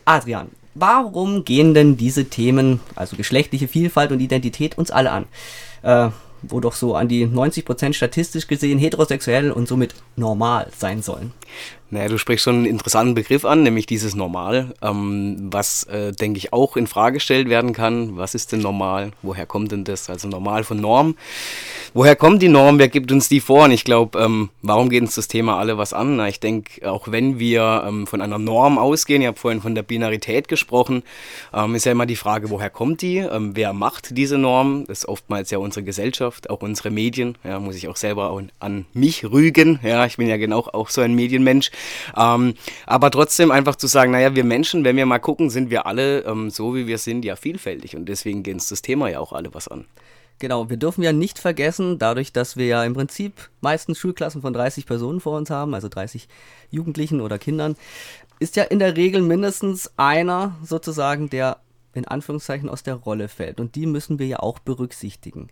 Adrian, warum gehen denn diese Themen, also geschlechtliche Vielfalt und Identität, uns alle an? Wo doch so an die 90% statistisch gesehen heterosexuell und somit normal sein sollen. Naja, du sprichst schon einen interessanten Begriff an, nämlich dieses Normal, was, denke ich, auch in Frage gestellt werden kann. Was ist denn normal? Woher kommt denn das? Also normal von Norm. Woher kommt die Norm? Wer gibt uns die vor? Und ich glaube, warum geht uns das Thema alle was an? Na, ich denke, auch wenn wir von einer Norm ausgehen, ich habe vorhin von der Binarität gesprochen, ist ja immer die Frage, woher kommt die? Wer macht diese Norm? Das ist oftmals ja unsere Gesellschaft, auch unsere Medien. Ja, muss ich auch selber auch an mich rügen. Ja, ich bin ja genau auch so ein Medienmensch. Aber trotzdem einfach zu sagen, naja, wir Menschen, wenn wir mal gucken, sind wir alle, so wie wir sind, ja vielfältig. Und deswegen geht uns das Thema ja auch alle was an. Genau, wir dürfen ja nicht vergessen, dadurch, dass wir ja im Prinzip meistens Schulklassen von 30 Personen vor uns haben, also 30 Jugendlichen oder Kindern, ist ja in der Regel mindestens einer sozusagen, der in Anführungszeichen aus der Rolle fällt. Und die müssen wir ja auch berücksichtigen.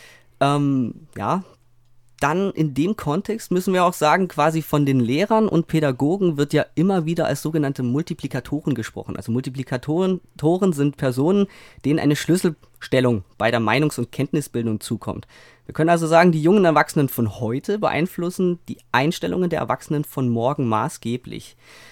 Ja, dann in dem Kontext müssen wir auch sagen, quasi von den Lehrern und Pädagogen wird ja immer wieder als sogenannte Multiplikatoren gesprochen. Also Multiplikatoren sind Personen, denen eine Schlüsselstellung bei der Meinungs- und Kenntnisbildung zukommt. Wir können also sagen, die jungen Erwachsenen von heute beeinflussen die Einstellungen der Erwachsenen von morgen maßgeblich.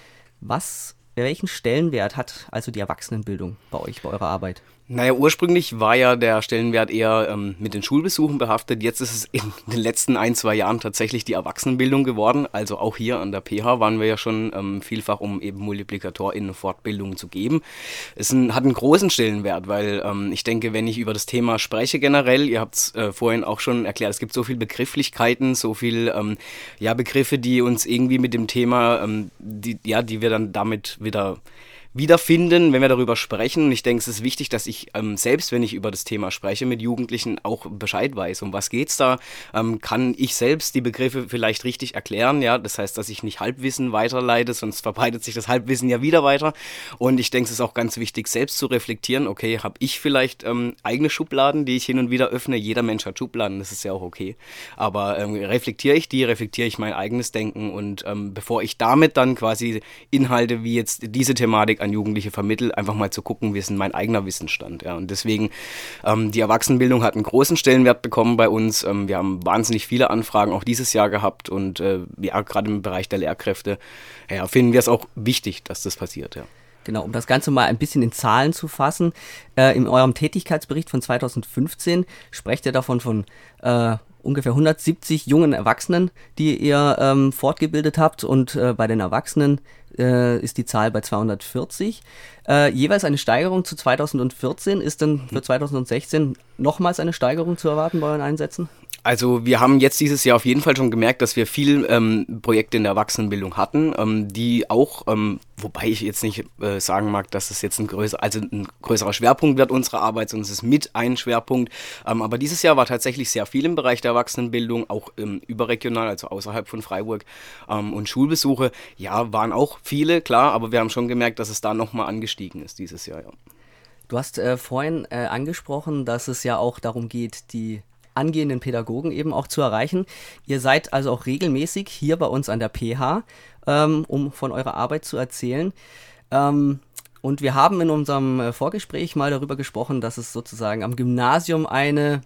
Welchen Stellenwert hat also die Erwachsenenbildung bei euch, bei eurer Arbeit? Naja, ursprünglich war ja der Stellenwert eher mit den Schulbesuchen behaftet. Jetzt ist es in den letzten 1-2 Jahren tatsächlich die Erwachsenenbildung geworden. Also auch hier an der PH waren wir ja schon vielfach, um eben MultiplikatorInnen Fortbildungen zu geben. Hat einen großen Stellenwert, weil ich denke, wenn ich über das Thema spreche generell, ihr habt es vorhin auch schon erklärt, es gibt so viele Begrifflichkeiten, so viele Begriffe, die uns irgendwie mit dem Thema, die wir dann damit wiederfinden, wenn wir darüber sprechen. Und ich denke, es ist wichtig, dass ich selbst, wenn ich über das Thema spreche mit Jugendlichen, auch Bescheid weiß. Um was geht's da? Kann ich selbst die Begriffe vielleicht richtig erklären? Ja, das heißt, dass ich nicht Halbwissen weiterleite, sonst verbreitet sich das Halbwissen ja wieder weiter. Und ich denke, es ist auch ganz wichtig, selbst zu reflektieren. Okay, habe ich vielleicht eigene Schubladen, die ich hin und wieder öffne? Jeder Mensch hat Schubladen, das ist ja auch okay. Aber reflektiere ich mein eigenes Denken und bevor ich damit dann quasi Inhalte wie jetzt diese Thematik an Jugendliche vermittelt, einfach mal zu gucken, wie ist denn mein eigener Wissensstand. Ja. Und deswegen, die Erwachsenenbildung hat einen großen Stellenwert bekommen bei uns. Wir haben wahnsinnig viele Anfragen auch dieses Jahr gehabt und gerade im Bereich der Lehrkräfte finden wir es auch wichtig, dass das passiert. Ja. Genau, um das Ganze mal ein bisschen in Zahlen zu fassen, in eurem Tätigkeitsbericht von 2015 sprecht ihr davon von ungefähr 170 jungen Erwachsenen, die ihr fortgebildet habt, und bei den Erwachsenen ist die Zahl bei 240. Jeweils eine Steigerung zu 2014. Ist denn für 2016 nochmals eine Steigerung zu erwarten bei euren Einsätzen? Also wir haben jetzt dieses Jahr auf jeden Fall schon gemerkt, dass wir viel Projekte in der Erwachsenenbildung hatten, die auch, wobei ich jetzt nicht sagen mag, dass es jetzt ein größerer Schwerpunkt wird unserer Arbeit, sondern es ist mit ein Schwerpunkt. Aber dieses Jahr war tatsächlich sehr viel im Bereich der Erwachsenenbildung, auch überregional, also außerhalb von Freiburg. Und Schulbesuche, ja, waren auch viele, klar, aber wir haben schon gemerkt, dass es da nochmal angestiegen ist dieses Jahr, ja. Du hast vorhin angesprochen, dass es ja auch darum geht, die angehenden Pädagogen eben auch zu erreichen. Ihr seid also auch regelmäßig hier bei uns an der PH, um von eurer Arbeit zu erzählen. Und wir haben in unserem Vorgespräch mal darüber gesprochen, dass es sozusagen am Gymnasium eine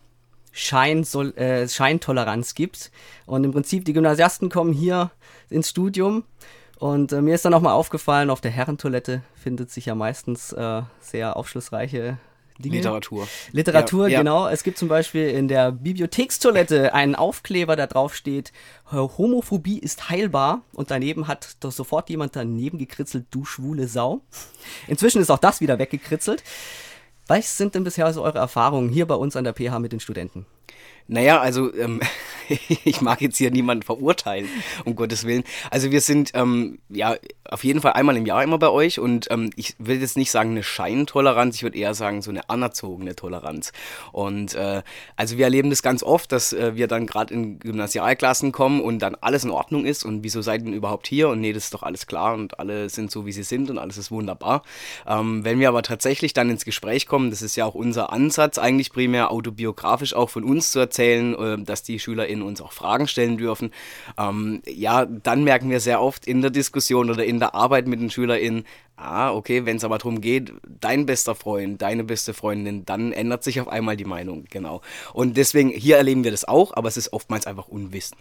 Scheintoleranz gibt. Und im Prinzip die Gymnasiasten kommen hier ins Studium. Und mir ist dann auch mal aufgefallen, auf der Herrentoilette findet sich ja meistens sehr aufschlussreiche Dinge. Literatur, ja. Genau. Es gibt zum Beispiel in der Bibliothekstoilette einen Aufkleber, der drauf steht: Homophobie ist heilbar. Und daneben hat doch sofort jemand daneben gekritzelt: Du schwule Sau. Inzwischen ist auch das wieder weggekritzelt. Was sind denn bisher so eure Erfahrungen hier bei uns an der PH mit den Studenten? Naja, also ich mag jetzt hier niemanden verurteilen, um Gottes Willen. Also wir sind auf jeden Fall einmal im Jahr immer bei euch und ich will jetzt nicht sagen eine Scheintoleranz, ich würde eher sagen so eine anerzogene Toleranz. Und also wir erleben das ganz oft, dass wir dann gerade in Gymnasialklassen kommen und dann alles in Ordnung ist und wieso seid ihr denn überhaupt hier? Und nee, das ist doch alles klar und alle sind so, wie sie sind und alles ist wunderbar. Wenn wir aber tatsächlich dann ins Gespräch kommen, das ist ja auch unser Ansatz eigentlich primär autobiografisch auch von uns zu erzählen, erzählen, dass die SchülerInnen uns auch Fragen stellen dürfen. Ja, dann merken wir sehr oft in der Diskussion oder in der Arbeit mit den SchülerInnen, okay, wenn es aber darum geht, dein bester Freund, deine beste Freundin, dann ändert sich auf einmal die Meinung, genau. Und deswegen, hier erleben wir das auch, aber es ist oftmals einfach Unwissen.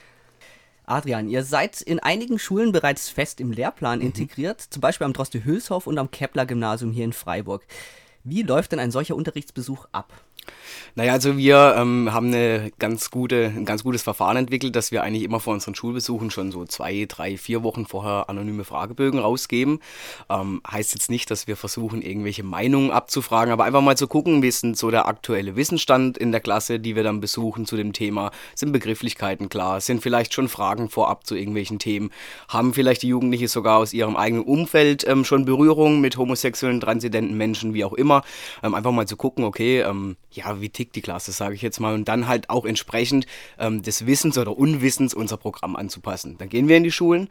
Adrian, ihr seid in einigen Schulen bereits fest im Lehrplan integriert, zum Beispiel am Droste-Hülshoff und am Kepler-Gymnasium hier in Freiburg. Wie läuft denn ein solcher Unterrichtsbesuch ab? Naja, also wir haben ein ganz gutes Verfahren entwickelt, dass wir eigentlich immer vor unseren Schulbesuchen schon so 2, 3, 4 Wochen vorher anonyme Fragebögen rausgeben. Heißt jetzt nicht, dass wir versuchen, irgendwelche Meinungen abzufragen, aber einfach mal zu gucken, wie ist denn so der aktuelle Wissensstand in der Klasse, die wir dann besuchen zu dem Thema. Sind Begrifflichkeiten klar? Sind vielleicht schon Fragen vorab zu irgendwelchen Themen? Haben vielleicht die Jugendlichen sogar aus ihrem eigenen Umfeld schon Berührung mit homosexuellen, transidenten Menschen, wie auch immer? Einfach mal zu gucken, okay, ja, wie tickt die Klasse, sage ich jetzt mal, und dann halt auch entsprechend des Wissens oder Unwissens unser Programm anzupassen. Dann gehen wir in die Schulen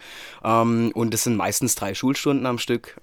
und das sind meistens 3 Schulstunden am Stück.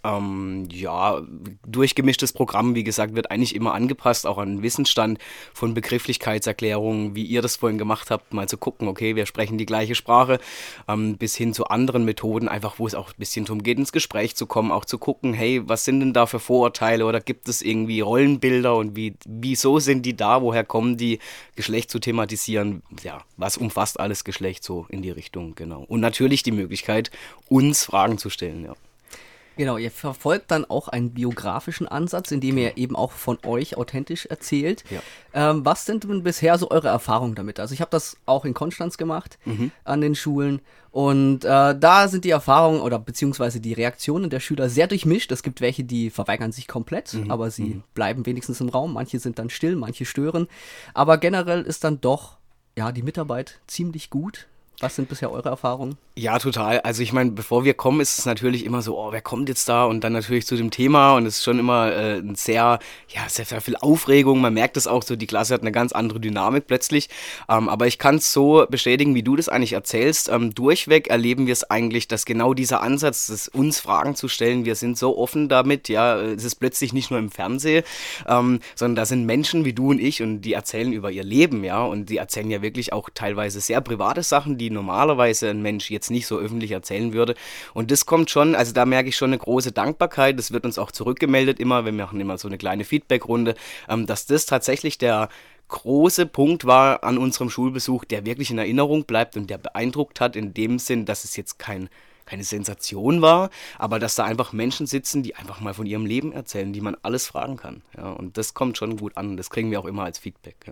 Ja, durchgemischtes Programm, wie gesagt, wird eigentlich immer angepasst, auch an den Wissensstand von Begrifflichkeitserklärungen, wie ihr das vorhin gemacht habt, mal zu gucken, okay, wir sprechen die gleiche Sprache, bis hin zu anderen Methoden, einfach wo es auch ein bisschen darum geht, ins Gespräch zu kommen, auch zu gucken, hey, was sind denn da für Vorurteile oder gibt es irgendwie Rollenbilder und wieso sind die da, woher kommen die, Geschlecht zu thematisieren, ja, was umfasst alles Geschlecht so in die Richtung, genau. Und natürlich die Möglichkeit, uns Fragen zu stellen, ja. Genau, ihr verfolgt dann auch einen biografischen Ansatz, indem ihr eben auch von euch authentisch erzählt. Ja. Was sind denn bisher so eure Erfahrungen damit? Also ich habe das auch in Konstanz gemacht, an den Schulen. Und da sind die Erfahrungen oder beziehungsweise die Reaktionen der Schüler sehr durchmischt. Es gibt welche, die verweigern sich komplett, aber sie bleiben wenigstens im Raum. Manche sind dann still, manche stören. Aber generell ist dann doch ja die Mitarbeit ziemlich gut. Was sind bisher eure Erfahrungen? Ja, total. Also ich meine, bevor wir kommen, ist es natürlich immer so, oh, wer kommt jetzt da? Und dann natürlich zu dem Thema und es ist schon immer sehr viel Aufregung. Man merkt es auch so, die Klasse hat eine ganz andere Dynamik plötzlich. Aber ich kann es so bestätigen, wie du das eigentlich erzählst. Durchweg erleben wir es eigentlich, dass genau dieser Ansatz, uns Fragen zu stellen, wir sind so offen damit, ja, es ist plötzlich nicht nur im Fernsehen, sondern da sind Menschen wie du und ich und die erzählen über ihr Leben, ja, und die erzählen ja wirklich auch teilweise sehr private Sachen, die normalerweise ein Mensch jetzt nicht so öffentlich erzählen würde. Und das kommt schon, also da merke ich schon eine große Dankbarkeit. Das wird uns auch zurückgemeldet immer, wir machen immer so eine kleine Feedbackrunde, dass das tatsächlich der große Punkt war an unserem Schulbesuch, der wirklich in Erinnerung bleibt und der beeindruckt hat, in dem Sinn, dass es jetzt keine Sensation war, aber dass da einfach Menschen sitzen, die einfach mal von ihrem Leben erzählen, die man alles fragen kann. Ja, und das kommt schon gut an. Das kriegen wir auch immer als Feedback. Ja.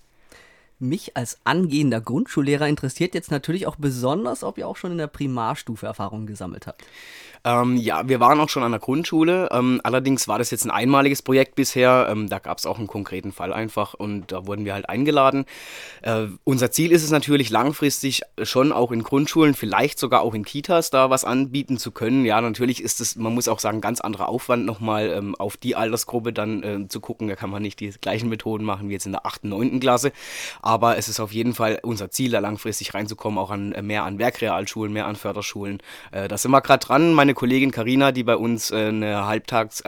Mich als angehender Grundschullehrer interessiert jetzt natürlich auch besonders, ob ihr auch schon in der Primarstufe Erfahrungen gesammelt habt. Ja, wir waren auch schon an der Grundschule, allerdings war das jetzt ein einmaliges Projekt bisher, da gab es auch einen konkreten Fall einfach und da wurden wir halt eingeladen. Unser Ziel ist es natürlich langfristig schon auch in Grundschulen, vielleicht sogar auch in Kitas da was anbieten zu können. Ja, natürlich ist es, man muss auch sagen, ganz anderer Aufwand nochmal auf die Altersgruppe dann zu gucken, da kann man nicht die gleichen Methoden machen wie jetzt in der 8., 9. Klasse, aber es ist auf jeden Fall unser Ziel, da langfristig reinzukommen, auch mehr an Werkrealschulen, mehr an Förderschulen. Da sind wir gerade dran. Meine Kollegin Carina, die bei uns eine Halbtags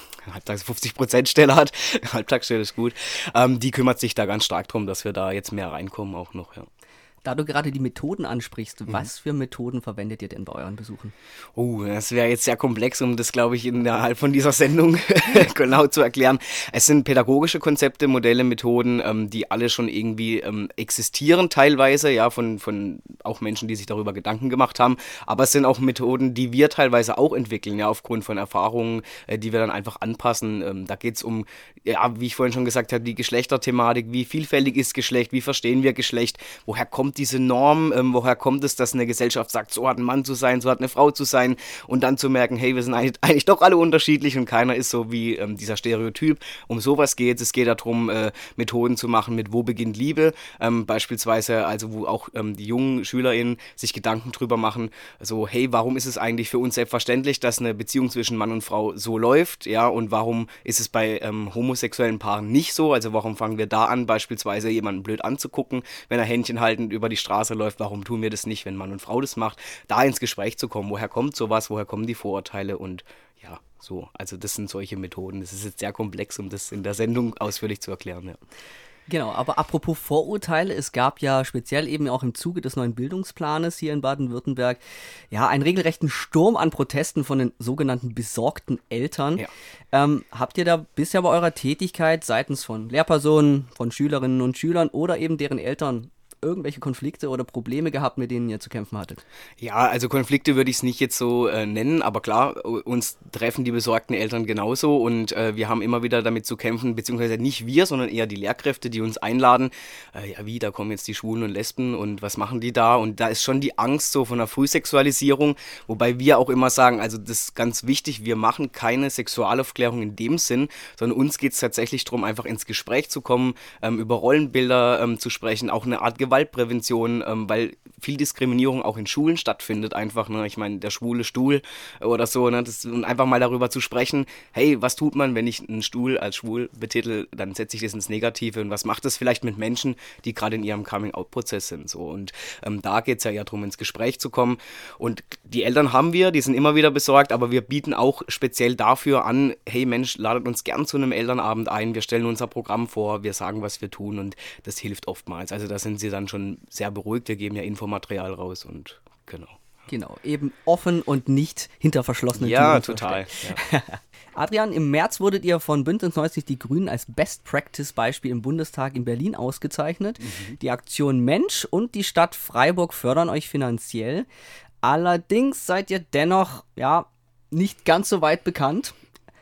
50% Stelle hat, Halbtagsstelle ist gut, die kümmert sich da ganz stark drum, dass wir da jetzt mehr reinkommen auch noch, ja. Da du gerade die Methoden ansprichst, was für Methoden verwendet ihr denn bei euren Besuchen? Oh, das wäre jetzt sehr komplex, um das, glaube ich, innerhalb von dieser Sendung genau zu erklären. Es sind pädagogische Konzepte, Modelle, Methoden, die alle schon irgendwie existieren teilweise, ja, von auch Menschen, die sich darüber Gedanken gemacht haben. Aber es sind auch Methoden, die wir teilweise auch entwickeln, ja, aufgrund von Erfahrungen, die wir dann einfach anpassen. Da geht es um, ja, wie ich vorhin schon gesagt habe, die Geschlechterthematik, wie vielfältig ist Geschlecht, wie verstehen wir Geschlecht, woher kommt diese Norm, woher kommt es, dass eine Gesellschaft sagt, so hat ein Mann zu sein, so hat eine Frau zu sein und dann zu merken, hey, wir sind eigentlich doch alle unterschiedlich und keiner ist so wie dieser Stereotyp. Um sowas geht es. Es geht darum, Methoden zu machen mit Wo beginnt Liebe, beispielsweise, also wo auch die jungen SchülerInnen sich Gedanken drüber machen, so, hey, warum ist es eigentlich für uns selbstverständlich, dass eine Beziehung zwischen Mann und Frau so läuft, ja, und warum ist es bei homosexuellen Paaren nicht so, also warum fangen wir da an, beispielsweise jemanden blöd anzugucken, wenn er Händchen haltend über die Straße läuft, warum tun wir das nicht, wenn Mann und Frau das macht, da ins Gespräch zu kommen, woher kommt sowas, woher kommen die Vorurteile und ja, so, also das sind solche Methoden, das ist jetzt sehr komplex, um das in der Sendung ausführlich zu erklären, ja. Genau, aber apropos Vorurteile, es gab ja speziell eben auch im Zuge des neuen Bildungsplanes hier in Baden-Württemberg ja einen regelrechten Sturm an Protesten von den sogenannten besorgten Eltern. Ja. Habt ihr da bisher bei eurer Tätigkeit seitens von Lehrpersonen, von Schülerinnen und Schülern oder eben deren Eltern irgendwelche Konflikte oder Probleme gehabt, mit denen ihr zu kämpfen hattet? Ja, also Konflikte würde ich es nicht jetzt so nennen, aber klar, uns treffen die besorgten Eltern genauso und wir haben immer wieder damit zu kämpfen, beziehungsweise nicht wir, sondern eher die Lehrkräfte, die uns einladen. Ja, wie, da kommen jetzt die Schwulen und Lesben und was machen die da? Und da ist schon die Angst so von der Frühsexualisierung, wobei wir auch immer sagen, also das ist ganz wichtig, wir machen keine Sexualaufklärung in dem Sinn, sondern uns geht es tatsächlich darum, einfach ins Gespräch zu kommen, über Rollenbilder zu sprechen, auch eine Art Gewaltprävention, weil viel Diskriminierung auch in Schulen stattfindet einfach, ne? Ich meine, der schwule Stuhl oder so, ne? Und einfach mal darüber zu sprechen, hey, was tut man, wenn ich einen Stuhl als schwul betitel, dann setze ich das ins Negative und was macht das vielleicht mit Menschen, die gerade in ihrem Coming-out-Prozess sind, so. Und da geht es ja eher darum, ins Gespräch zu kommen und die Eltern haben wir, die sind immer wieder besorgt, aber wir bieten auch speziell dafür an, hey Mensch, ladet uns gern zu einem Elternabend ein, wir stellen unser Programm vor, wir sagen, was wir tun und das hilft oftmals. Also da sind sie dann schon sehr beruhigt, wir geben ja Infomaterial raus und genau. Genau, eben offen und nicht hinter verschlossenen Türen. Ja, total. Ja. Adrian, im März wurdet ihr von Bündnis 90 Die Grünen als Best-Practice-Beispiel im Bundestag in Berlin ausgezeichnet. Die Aktion Mensch und die Stadt Freiburg fördern euch finanziell. Allerdings seid ihr dennoch, ja, nicht ganz so weit bekannt.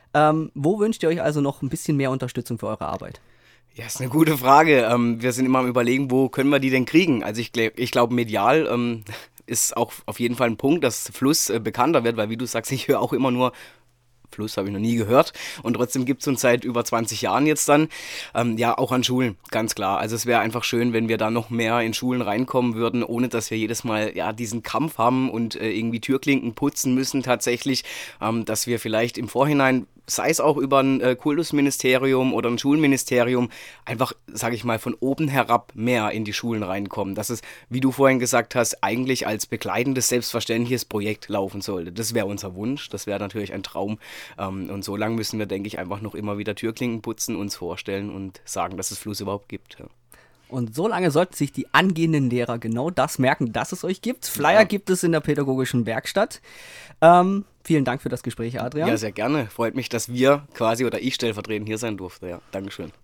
Wo wünscht ihr euch also noch ein bisschen mehr Unterstützung für eure Arbeit? Ja, ist eine gute Frage. Wir sind immer am Überlegen, wo können wir die denn kriegen? Also ich glaube, medial ist auch auf jeden Fall ein Punkt, dass Fluss bekannter wird, weil wie du sagst, ich höre auch immer nur Fluss, habe ich noch nie gehört und trotzdem gibt es uns seit über 20 Jahren jetzt dann, ja, auch an Schulen, ganz klar. Also es wäre einfach schön, wenn wir da noch mehr in Schulen reinkommen würden, ohne dass wir jedes Mal ja diesen Kampf haben und irgendwie Türklinken putzen müssen tatsächlich, dass wir vielleicht im Vorhinein, sei es auch über ein Kultusministerium oder ein Schulministerium, einfach, sage ich mal, von oben herab mehr in die Schulen reinkommen. Dass es, wie du vorhin gesagt hast, eigentlich als begleitendes, selbstverständliches Projekt laufen sollte. Das wäre unser Wunsch, das wäre natürlich ein Traum. Und so lange müssen wir, denke ich, einfach noch immer wieder Türklinken putzen, uns vorstellen und sagen, dass es Fluss überhaupt gibt. Ja. Und so lange sollten sich die angehenden Lehrer genau das merken, dass es euch gibt. Flyer gibt es in der pädagogischen Werkstatt. Vielen Dank für das Gespräch, Adrian. Ja, sehr gerne. Freut mich, dass wir quasi oder ich stellvertretend hier sein durfte. Ja, Dankeschön.